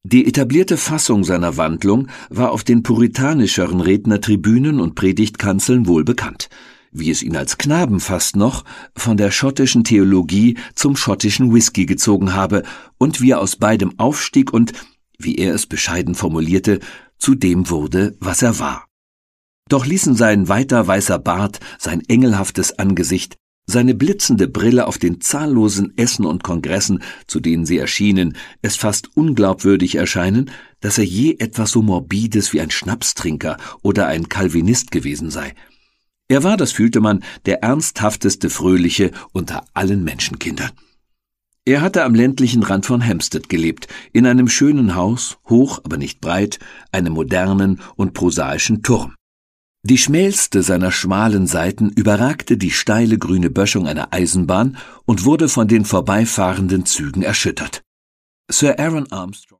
Die etablierte Fassung seiner Wandlung war auf den puritanischeren Rednertribünen und Predigtkanzeln wohl bekannt, wie es ihn als Knaben fast noch von der schottischen Theologie zum schottischen Whisky gezogen habe und wie er aus beidem aufstieg und, wie er es bescheiden formulierte, zu dem wurde, was er war. Doch ließen sein weiter weißer Bart, sein engelhaftes Angesicht, seine blitzende Brille auf den zahllosen Essen und Kongressen, zu denen sie erschienen, es fast unglaubwürdig erscheinen, dass er je etwas so Morbides wie ein Schnapstrinker oder ein Calvinist gewesen sei. Er war, das fühlte man, der ernsthafteste Fröhliche unter allen Menschenkindern. Er hatte am ländlichen Rand von Hampstead gelebt, in einem schönen Haus, hoch, aber nicht breit, einem modernen und prosaischen Turm. Die schmälste seiner schmalen Seiten überragte die steile grüne Böschung einer Eisenbahn und wurde von den vorbeifahrenden Zügen erschüttert. Sir Aaron Armstrong